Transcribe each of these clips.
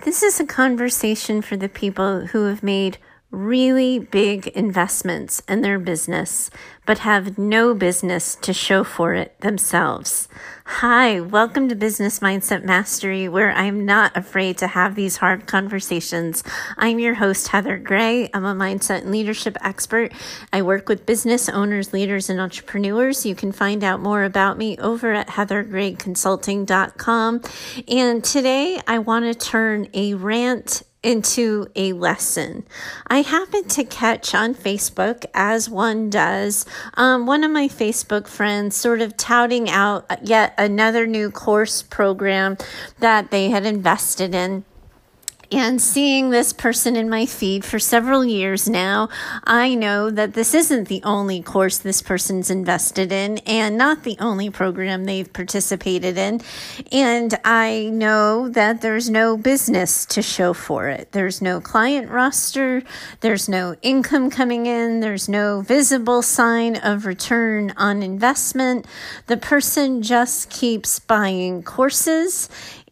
This is a conversation for the people who have made really big investments in their business, but have no business to show for it themselves. Hi, welcome to Business Mindset Mastery, where I'm not afraid to have these hard conversations. I'm your host, Heather Gray. I'm a mindset and leadership expert. I work with business owners, leaders, and entrepreneurs. You can find out more about me over at heathergrayconsulting.com. And today I want to turn a rant into a lesson. I happened to catch on Facebook, as one does, one of my Facebook friends sort of touting out yet another new course program that they had invested in. And seeing this person in my feed for several years now, I know that this isn't the only course this person's invested in and not the only program they've participated in. And I know that there's no business to show for it. There's no client roster. There's no income coming in. There's no visible sign of return on investment. The person just keeps buying courses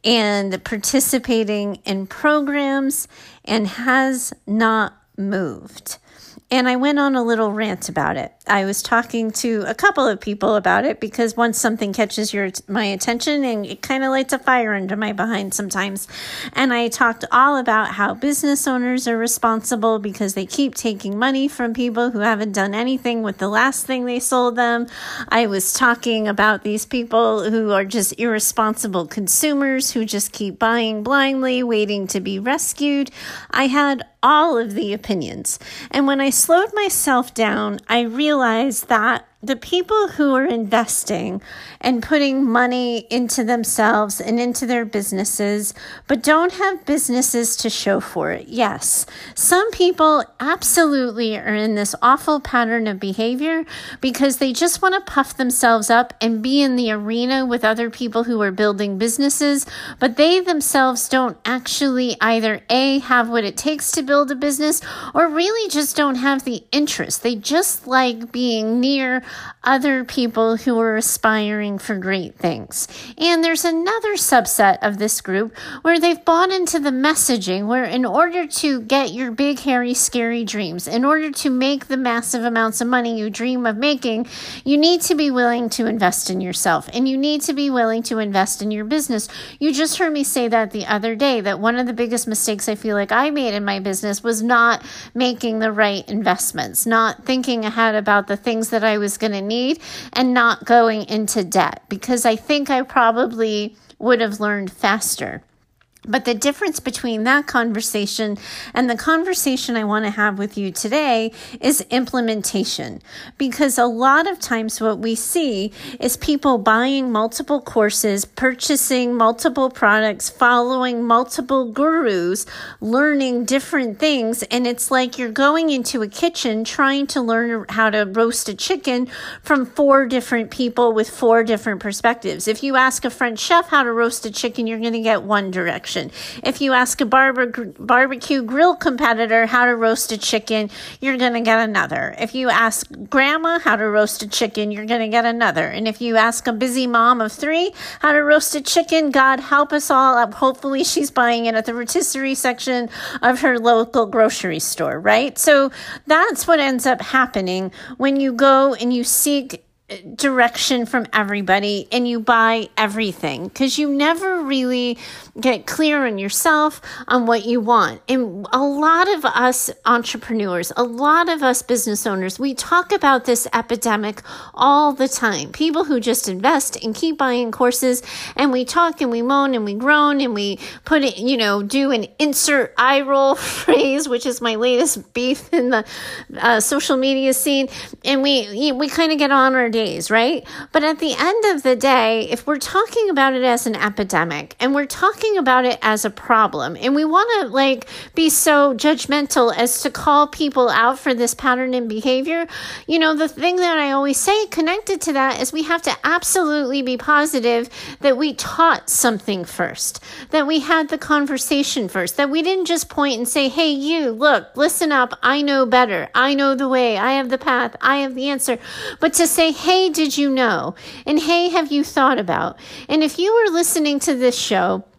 and participating in programs and has not moved. And I went on a little rant about it. I was talking to a couple of people about it because once something catches my attention, and it kind of lights a fire under my behind sometimes. And I talked all about how business owners are responsible because they keep taking money from people who haven't done anything with the last thing they sold them. I was talking about these people who are just irresponsible consumers who just keep buying blindly, waiting to be rescued. I had all of the opinions. And when I slowed myself down, I realized that the people who are investing and putting money into themselves and into their businesses, but don't have businesses to show for it. Yes, some people absolutely are in this awful pattern of behavior because they just want to puff themselves up and be in the arena with other people who are building businesses, but they themselves don't actually either A, have what it takes to build a business, or really just don't have the interest. They just like being near other people who are aspiring for great things. And there's another subset of this group where they've bought into the messaging where in order to get your big, hairy, scary dreams, in order to make the massive amounts of money you dream of making, you need to be willing to invest in yourself and you need to be willing to invest in your business. You just heard me say that the other day, that one of the biggest mistakes I feel like I made in my business was not making the right investments, not thinking ahead about the things that I was going to need and not going into debt, because I think I probably would have learned faster. But the difference between that conversation and the conversation I want to have with you today is implementation. Because a lot of times what we see is people buying multiple courses, purchasing multiple products, following multiple gurus, learning different things. And it's like you're going into a kitchen trying to learn how to roast a chicken from 4 different people with 4 different perspectives. If you ask a French chef how to roast a chicken, you're going to get one direction. If you ask a barbecue grill competitor how to roast a chicken, you're going to get another. If you ask grandma how to roast a chicken, you're going to get another. And if you ask a busy mom of 3 how to roast a chicken, God help us all, hopefully she's buying it at the rotisserie section of her local grocery store, right? So that's what ends up happening when you go and you seek direction from everybody and you buy everything, because you never really get clear on yourself on what you want. And a lot of us entrepreneurs, a lot of us business owners, we talk about this epidemic all the time. People who just invest and keep buying courses, and we talk and we moan and we groan and we put it, do an insert eye roll phrase, which is my latest beef in the social media scene. And we kind of get on our days, right? But at the end of the day, if we're talking about it as an epidemic and we're talking about it as a problem, and we want to be so judgmental as to call people out for this pattern in behavior, the thing that I always say connected to that is we have to absolutely be positive that we taught something first, that we had the conversation first, that we didn't just point and say, hey, you, look, listen up, I know better, I know the way, I have the path, I have the answer, but to say, hey, did you know? And hey, have you thought about? And if you were listening to this show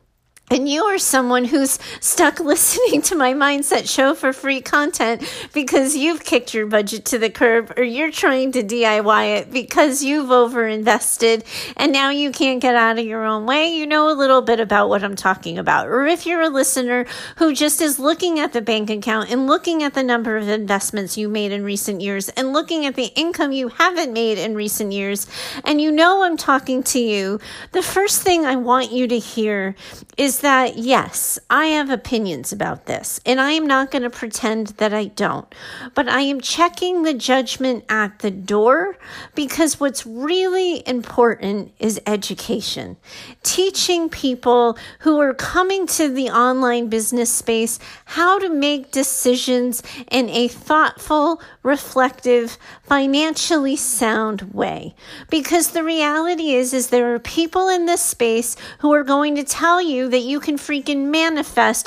and you are someone who's stuck listening to my Mindset Show for free content because you've kicked your budget to the curb, or you're trying to DIY it because you've overinvested and now you can't get out of your own way, you know a little bit about what I'm talking about. Or if you're a listener who just is looking at the bank account and looking at the number of investments you made in recent years and looking at the income you haven't made in recent years, and you know I'm talking to you, the first thing I want you to hear is that, yes, I have opinions about this, and I am not going to pretend that I don't, but I am checking the judgment at the door, because what's really important is education. Teaching people who are coming to the online business space how to make decisions in a thoughtful, reflective, financially sound way. Because the reality is there are people in this space who are going to tell you that you can freaking manifest a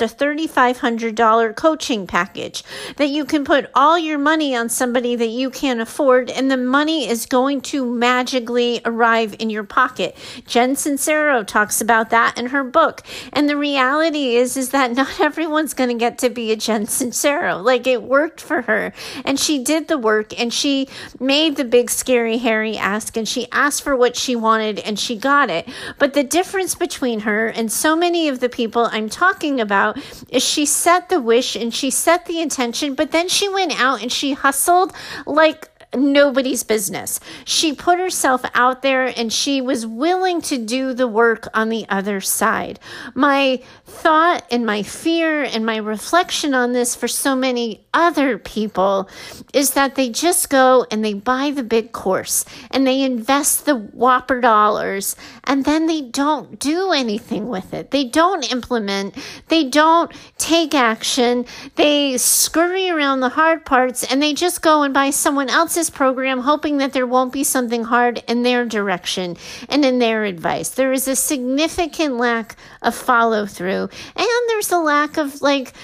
$3,500 coaching package, that you can put all your money on somebody that you can't afford, and the money is going to magically arrive in your pocket. Jen Sincero talks about that in her book. And the reality is that not everyone's going to get to be a Jen Sincero. Like, it worked for her, and she did the work, and she made the big, scary, hairy ask, and she asked for what she wanted, and she got it. But the difference between her and so many of the people I'm talking about is she set the wish and she set the intention, but then she went out and she hustled like nobody's business. She put herself out there and she was willing to do the work on the other side. My thought and my fear and my reflection on this for so many other people is that they just go and they buy the big course and they invest the whopper dollars, and then they don't do anything with it. They don't implement. They don't take action. They scurry around the hard parts, and they just go and buy someone else's program, hoping that there won't be something hard in their direction and in their advice. There is a significant lack of follow through, and there's a lack of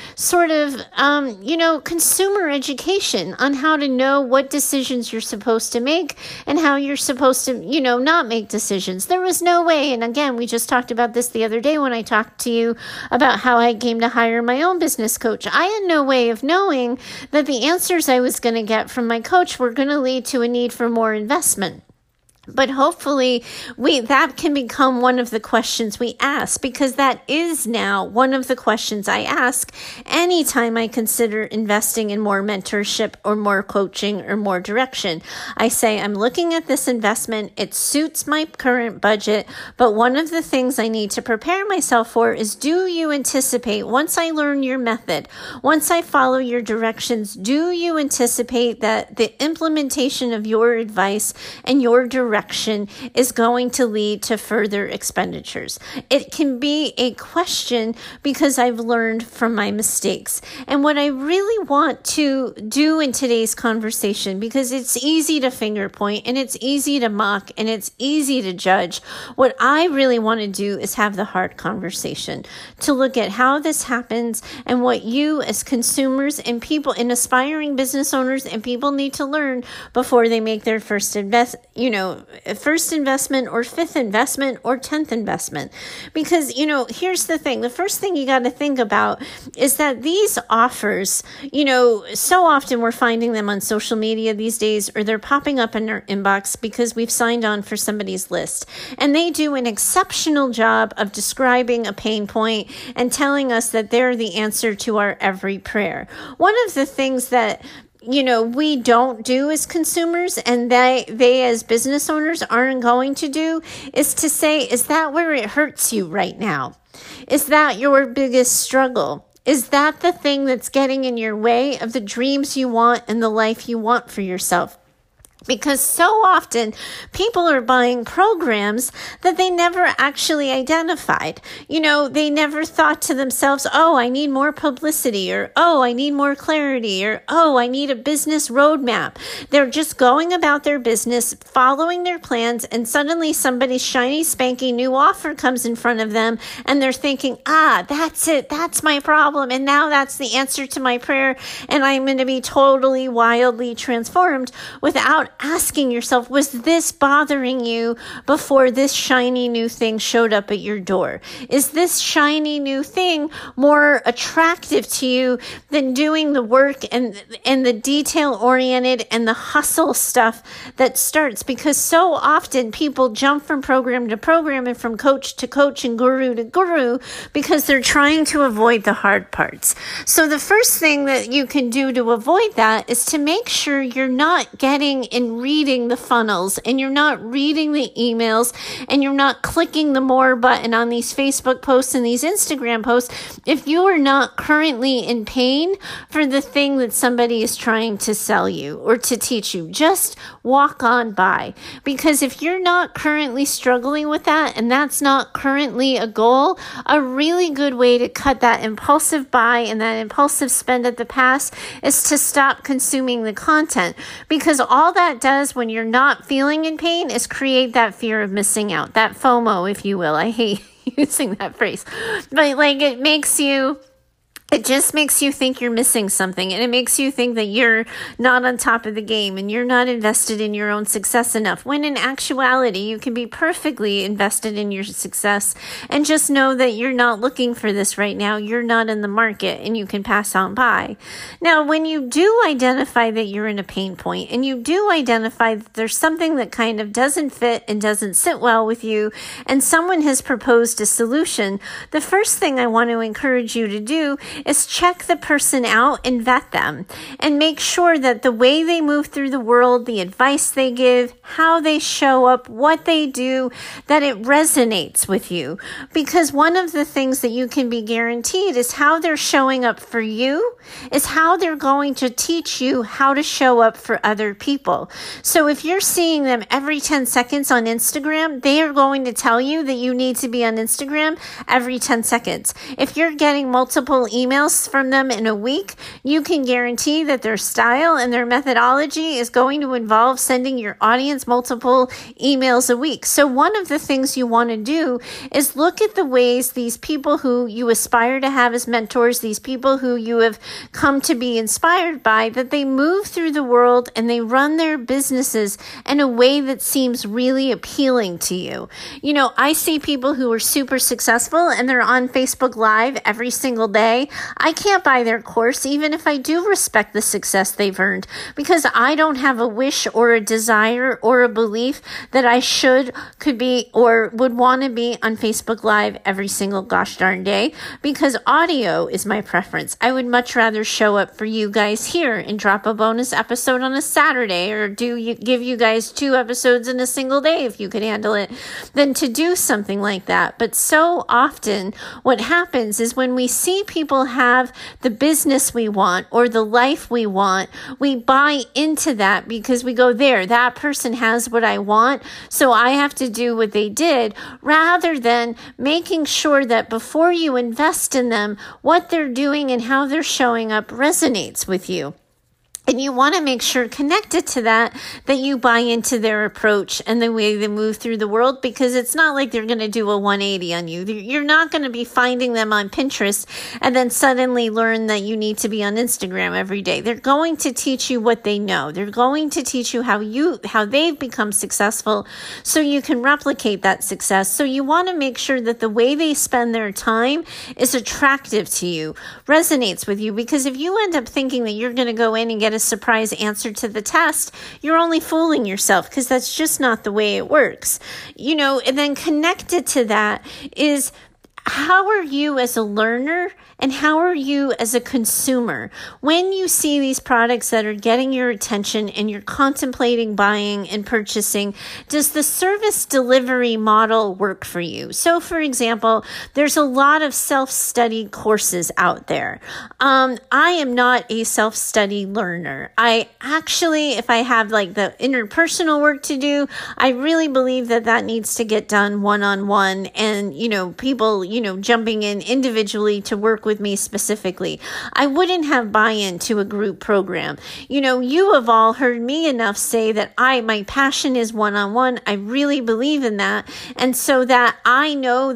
consumer education on how to know what decisions you're supposed to make and how you're supposed to, not make decisions. There was no way. And again, we just talked about this the other day when I talked to you about how I came to hire my own business coach. I had no way of knowing that the answers I was going to get from my coach were going to lead to a need for more investment. But hopefully that can become one of the questions we ask, because that is now one of the questions I ask anytime I consider investing in more mentorship or more coaching or more direction. I say, I'm looking at this investment. It suits my current budget, but one of the things I need to prepare myself for is, do you anticipate, once I learn your method, once I follow your directions, do you anticipate that the implementation of your advice and your direction is going to lead to further expenditures? It can be a question because I've learned from my mistakes. And what I really want to do in today's conversation, because it's easy to finger point and it's easy to mock and it's easy to judge, what I really want to do is have the hard conversation to look at how this happens and what you as consumers and people and aspiring business owners and people need to learn before they make their first investment or fifth investment or 10th investment. Because, here's the thing. The first thing you got to think about is that these offers, so often we're finding them on social media these days, or they're popping up in our inbox because we've signed on for somebody's list. And they do an exceptional job of describing a pain point and telling us that they're the answer to our every prayer. One of the things that we don't do as consumers, and they as business owners aren't going to do, is to say, is that where it hurts you right now? Is that your biggest struggle? Is that the thing that's getting in your way of the dreams you want and the life you want for yourself? Because so often people are buying programs that they never actually identified. They never thought to themselves, oh, I need more publicity, or oh, I need more clarity, or oh, I need a business roadmap. They're just going about their business, following their plans, and suddenly somebody's shiny, spanky new offer comes in front of them, and they're thinking, that's it. That's my problem. And now that's the answer to my prayer, and I'm going to be totally, wildly transformed, without asking yourself, was this bothering you before this shiny new thing showed up at your door? Is this shiny new thing more attractive to you than doing the work and the detail-oriented and the hustle stuff that starts? Because so often people jump from program to program and from coach to coach and guru to guru because they're trying to avoid the hard parts. So the first thing that you can do to avoid that is to make sure you're not getting and reading the funnels, and you're not reading the emails, and you're not clicking the more button on these Facebook posts and these Instagram posts if you are not currently in pain for the thing that somebody is trying to sell you or to teach you. Just walk on by, because if you're not currently struggling with that and that's not currently a goal, a really good way to cut that impulsive buy and that impulsive spend at the pass is to stop consuming the content, because all that does when you're not feeling in pain is create that fear of missing out, that FOMO, if you will. I hate using that phrase, but it just makes you think you're missing something, and it makes you think that you're not on top of the game and you're not invested in your own success enough, when in actuality, you can be perfectly invested in your success and just know that you're not looking for this right now. You're not in the market and you can pass on by. Now, when you do identify that you're in a pain point and you do identify that there's something that kind of doesn't fit and doesn't sit well with you and someone has proposed a solution, the first thing I want to encourage you to do is check the person out and vet them and make sure that the way they move through the world, the advice they give, how they show up, what they do, that it resonates with you. Because one of the things that you can be guaranteed is how they're showing up for you is how they're going to teach you how to show up for other people. So if you're seeing them every 10 seconds on Instagram, they are going to tell you that you need to be on Instagram every 10 seconds. If you're getting multiple emails from them in a week, you can guarantee that their style and their methodology is going to involve sending your audience multiple emails a week. So one of the things you want to do is look at the ways these people who you aspire to have as mentors, these people who you have come to be inspired by, that they move through the world and they run their businesses in a way that seems really appealing to you. You know, I see people who are super successful and they're on Facebook Live every single day. I can't buy their course, even if I do respect the success they've earned, because I don't have a wish or a desire or a belief that I could be, or would want to be on Facebook Live every single gosh darn day, because audio is my preference. I would much rather show up for you guys here and drop a bonus episode on a Saturday, or give you guys 2 episodes in a single day if you could handle it, than to do something like that. But so often what happens is when we see people have the business we want or the life we want, we buy into that because we go, there, that person has what I want, so I have to do what they did, rather than making sure that before you invest in them, what they're doing and how they're showing up resonates with you. And you want to make sure, connected to that you buy into their approach and the way they move through the world, because it's not like they're going to do a 180 on you. You're not going to be finding them on Pinterest and then suddenly learn that you need to be on Instagram every day. They're going to teach you what they know. They're going to teach you how they've become successful so you can replicate that success. So you want to make sure that the way they spend their time is attractive to you, resonates with you, because if you end up thinking that you're going to go in and get a surprise answer to the test, you're only fooling yourself, because that's just not the way it works. You know, and then connected to that is, how are you as a learner and how are you as a consumer? When you see these products that are getting your attention and you're contemplating buying and purchasing, does the service delivery model work for you? So, for example, there's a lot of self-study courses out there. I am not a self-study learner. I actually, if I have like the interpersonal work to do, I really believe that needs to get done one-on-one, and, people, jumping in individually to work with me specifically. I wouldn't have buy-in to a group program. You have all heard me enough say that my passion is one-on-one. I really believe in that. And so that I know that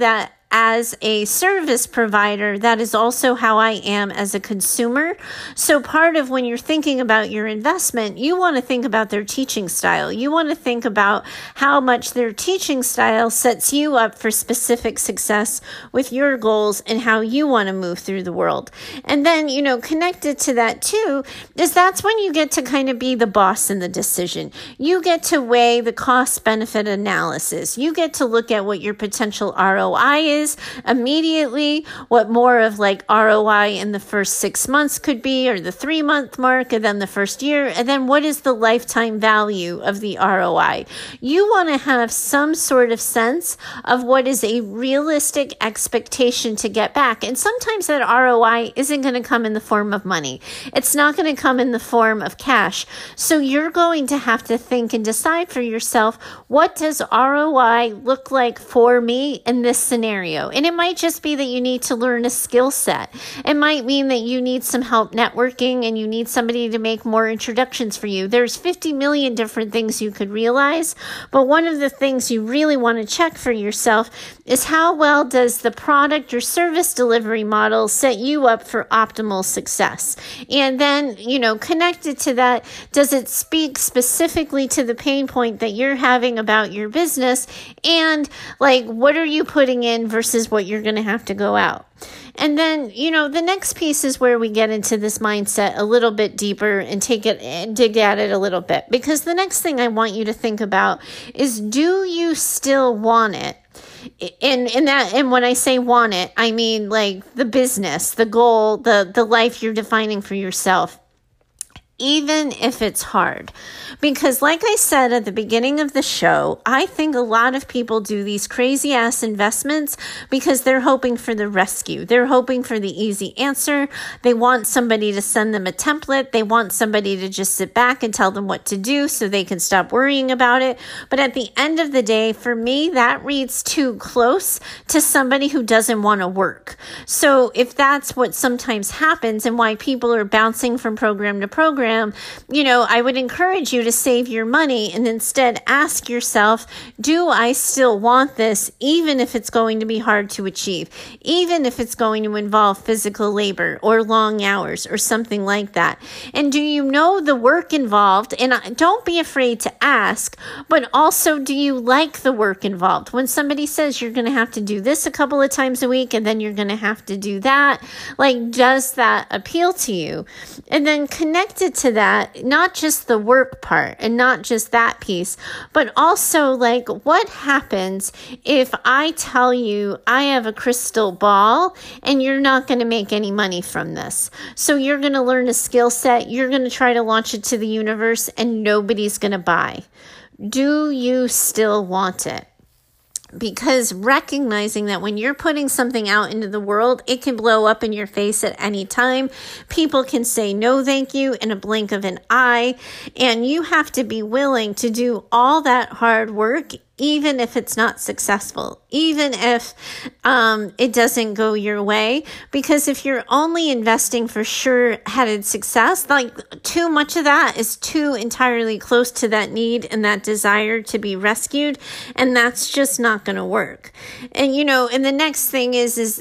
as a service provider, that is also how I am as a consumer. So part of when you're thinking about your investment, you want to think about their teaching style. You want to think about how much their teaching style sets you up for specific success with your goals and how you want to move through the world. And then, connected to that too, is that's when you get to kind of be the boss in the decision. You get to weigh the cost benefit analysis. You get to look at what your potential ROI is immediately, what more of like ROI in the first 6 months could be, or the 3-month mark, and then the first year, and then what is the lifetime value of the ROI. You want to have some sort of sense of what is a realistic expectation to get back. And sometimes that ROI isn't going to come in the form of money. It's not going to come in the form of cash. So you're going to have to think and decide for yourself, what does ROI look like for me in this scenario? And it might just be that you need to learn a skill set. It might mean that you need some help networking and you need somebody to make more introductions for you. There's 50 million different things you could realize, but one of the things you really want to check for yourself is how well does the product or service delivery model set you up for optimal success? And then, connected to that, does it speak specifically to the pain point that you're having about your business? And what are you putting in versus what you're going to have to go out? And then, the next piece is where we get into this mindset a little bit deeper and dig at it a little bit. Because the next thing I want you to think about is, do you still want it? And when I say want it, I mean like the business, the goal, the life you're defining for yourself, even if it's hard. Because like I said at the beginning of the show, I think a lot of people do these crazy ass investments because they're hoping for the rescue. They're hoping for the easy answer. They want somebody to send them a template. They want somebody to just sit back and tell them what to do so they can stop worrying about it. But at the end of the day, for me, that reads too close to somebody who doesn't want to work. So if that's what sometimes happens and why people are bouncing from program to program, I would encourage you to save your money and instead ask yourself, do I still want this, even if it's going to be hard to achieve, even if it's going to involve physical labor or long hours or something like that? And do you know the work involved? And don't be afraid to ask, but also, do you like the work involved? When somebody says you're going to have to do this a couple of times a week and then you're going to have to do that, does that appeal to you? And then connected to that, not just the work part and not just that piece, but also what happens if I tell you I have a crystal ball and you're not going to make any money from this? So you're going to learn a skill set, you're going to try to launch it to the universe, and nobody's going to buy. Do you still want it? Because recognizing that when you're putting something out into the world, it can blow up in your face at any time. People can say no thank you in a blink of an eye, and you have to be willing to do all that hard work, even if it's not successful, even if it doesn't go your way. Because if you're only investing for sure-headed success, too much of that is too entirely close to that need and that desire to be rescued, and that's just not going to work. And, and the next thing is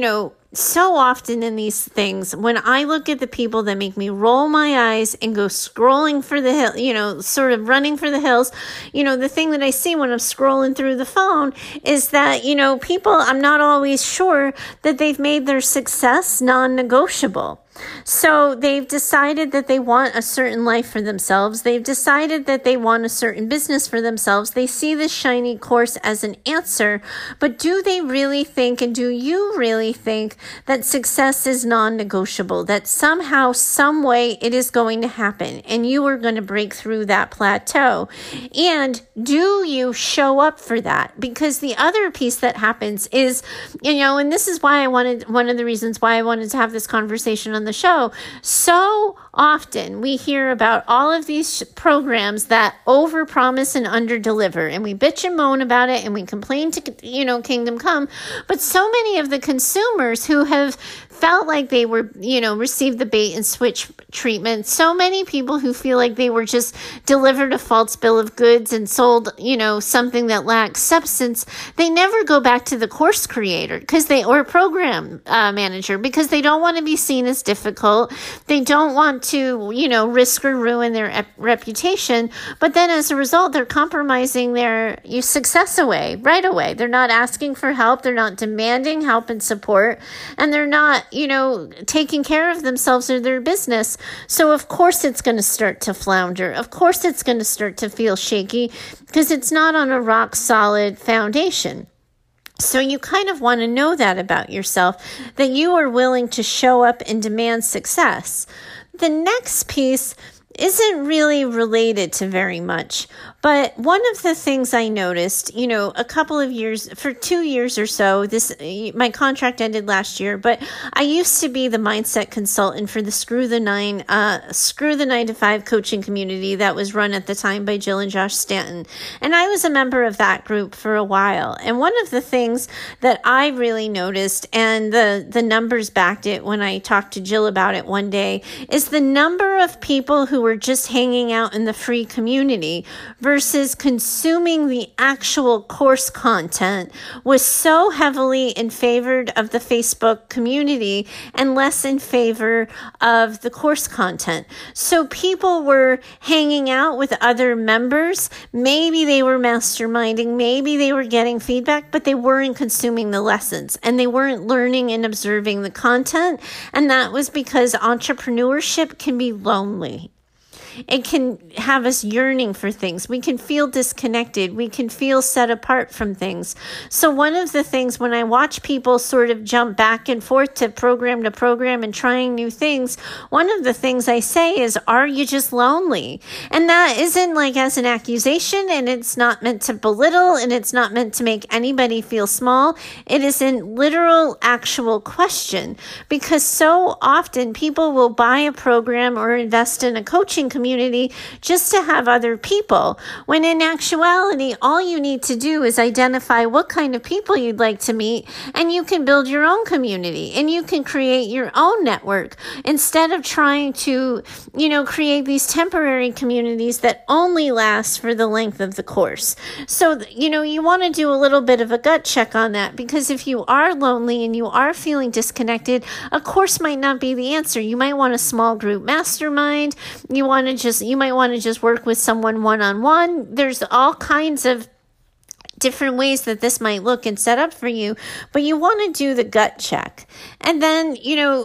so often in these things, when I look at the people that make me roll my eyes and go scrolling for the hill, sort of running for the hills, the thing that I see when I'm scrolling through the phone is that, people, I'm not always sure that they've made their success non-negotiable. So they've decided that they want a certain life for themselves. They've decided that they want a certain business for themselves. They see this shiny course as an answer, but do they really think, and do you really think, that success is non-negotiable, that somehow, some way it is going to happen and you are going to break through that plateau? And do you show up for that? Because the other piece that happens is, and this is why one of the reasons why I wanted to have this conversation on the show. So often we hear about all of these programs that overpromise and underdeliver, and we bitch and moan about it and we complain to, Kingdom Come. But so many of the consumers who have felt like they were, received the bait and switch treatment. So many people who feel like they were just delivered a false bill of goods and sold, something that lacks substance. They never go back to the course creator or program manager because they don't want to be seen as difficult. They don't want to, risk or ruin their reputation. But then as a result, they're compromising their success right away. They're not asking for help. They're not demanding help and support. And they're not, taking care of themselves or their business. So of course it's going to start to flounder. Of course it's going to start to feel shaky because it's not on a rock solid foundation. So you kind of want to know that about yourself, that you are willing to show up and demand success. The next piece isn't really related to very much, but one of the things I noticed, a couple of years, for 2 years or so, my contract ended last year, but I used to be the mindset consultant for the Screw the 9 to 5 coaching community that was run at the time by Jill and Josh Stanton. And I was a member of that group for a while. And one of the things that I really noticed, and the numbers backed it when I talked to Jill about it one day, is the number of people who were just hanging out in the free community versus consuming the actual course content was so heavily in favor of the Facebook community and less in favor of the course content. So people were hanging out with other members. Maybe they were masterminding, maybe they were getting feedback, but they weren't consuming the lessons and they weren't learning and observing the content. And that was because entrepreneurship can be lonely. It can have us yearning for things. We can feel disconnected. We can feel set apart from things. So one of the things when I watch people sort of jump back and forth to program and trying new things, one of the things I say is, are you just lonely? And that isn't like as an accusation, and it's not meant to belittle, and it's not meant to make anybody feel small. It is a literal, actual question, because so often people will buy a program or invest in a coaching community just to have other people, when in actuality, all you need to do is identify what kind of people you'd like to meet, and you can build your own community and you can create your own network instead of trying to, create these temporary communities that only last for the length of the course. So, you want to do a little bit of a gut check on that, because if you are lonely and you are feeling disconnected, a course might not be the answer. You might want a small group mastermind. You might want to just work with someone one-on-one. There's all kinds of different ways that this might look and set up for you, but you want to do the gut check. And then,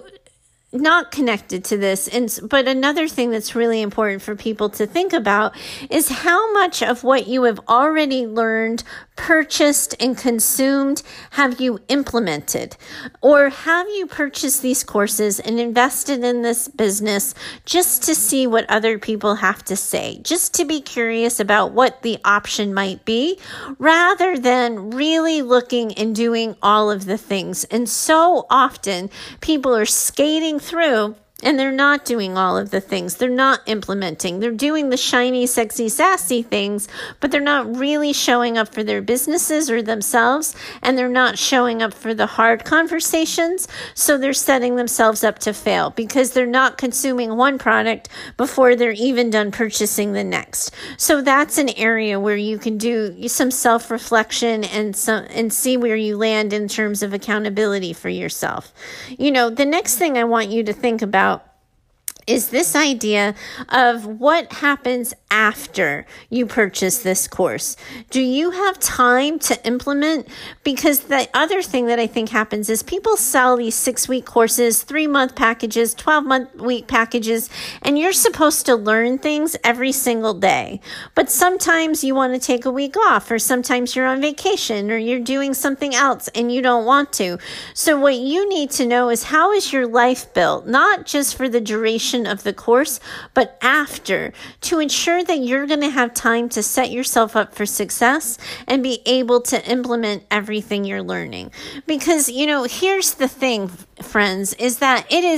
not connected to this, but another thing that's really important for people to think about is how much of what you have already learned, purchased, and consumed have you implemented? Or have you purchased these courses and invested in this business just to see what other people have to say, just to be curious about what the option might be, rather than really looking and doing all of the things? And so often people are skating through and they're not doing all of the things. They're not implementing. They're doing the shiny, sexy, sassy things, but they're not really showing up for their businesses or themselves, and they're not showing up for the hard conversations. So they're setting themselves up to fail because they're not consuming one product before they're even done purchasing the next. So that's an area where you can do some self-reflection and see where you land in terms of accountability for yourself. The next thing I want you to think about is this idea of what happens after you purchase this course. Do you have time to implement? Because the other thing that I think happens is people sell these 6-week courses, 3-month packages, 12-week packages, and you're supposed to learn things every single day. But sometimes you want to take a week off, or sometimes you're on vacation, or you're doing something else and you don't want to. So what you need to know is, how is your life built? Not just for the duration of the course, but after, to ensure that you're going to have time to set yourself up for success and be able to implement everything you're learning. Because, here's the thing, friends, is that it is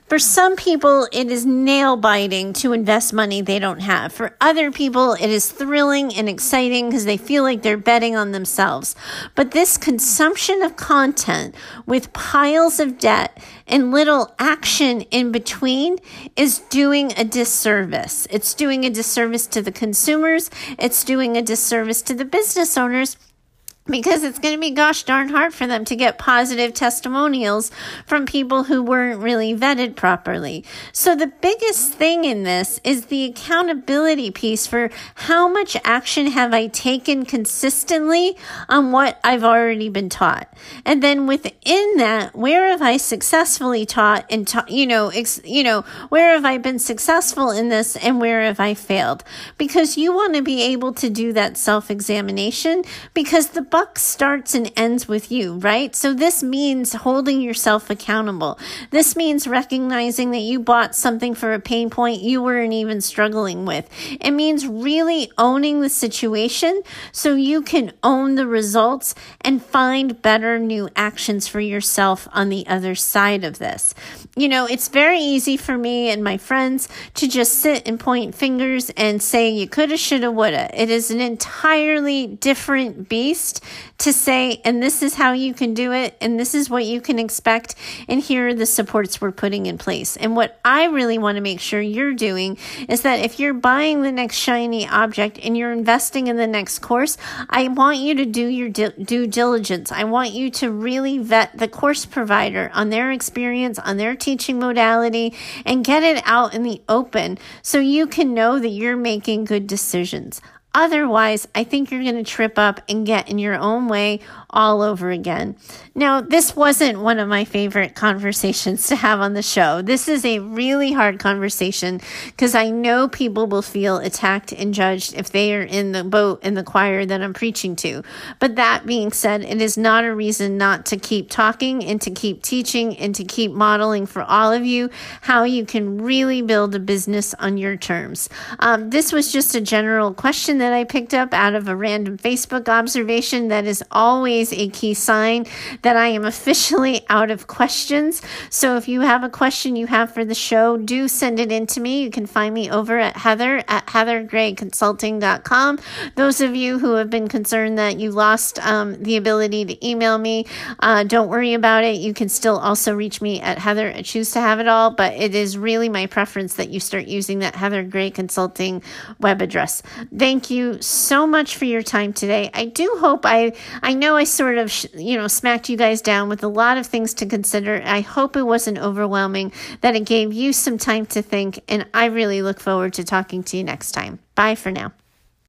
For some people, it is nail biting to invest money they don't have. For other people, it is thrilling and exciting because they feel like they're betting on themselves. But this consumption of content with piles of debt and little action in between is doing a disservice. It's doing a disservice to the consumers. It's doing a disservice to the business owners, because it's going to be gosh darn hard for them to get positive testimonials from people who weren't really vetted properly. So the biggest thing in this is the accountability piece for how much action have I taken consistently on what I've already been taught. And then within that, where have I successfully taught and where have I been successful in this and where have I failed? Because you want to be able to do that self-examination, because the buck starts and ends with you, right? So this means holding yourself accountable. This means recognizing that you bought something for a pain point you weren't even struggling with. It means really owning the situation so you can own the results and find better new actions for yourself on the other side of this. It's very easy for me and my friends to just sit and point fingers and say you coulda, shoulda, woulda. It is an entirely different beast to say, and this is how you can do it, and this is what you can expect, and here are the supports we're putting in place. And what I really want to make sure you're doing is that if you're buying the next shiny object and you're investing in the next course, I want you to do your due diligence. I want you to really vet the course provider on their experience, on their teaching modality, and get it out in the open so you can know that you're making good decisions. Otherwise, I think you're going to trip up and get in your own way all over again. Now, this wasn't one of my favorite conversations to have on the show. This is a really hard conversation because I know people will feel attacked and judged if they are in the boat in the choir that I'm preaching to. But that being said, it is not a reason not to keep talking and to keep teaching and to keep modeling for all of you how you can really build a business on your terms. This was just a general question that I picked up out of a random Facebook observation. That is always a key sign that I am officially out of questions. So if you have a question you have for the show, do send it in to me. You can find me over at heather@heathergrayconsulting.com. Those of you who have been concerned that you lost the ability to email me, don't worry about it. You can still also reach me at heather@choosetohaveitall, but it is really my preference that you start using that Heather Gray Consulting web address. Thank you so much for your time today. I do hope I know I sort of, smacked you guys down with a lot of things to consider. I hope it wasn't overwhelming, that it gave you some time to think, and I really look forward to talking to you next time. Bye for now.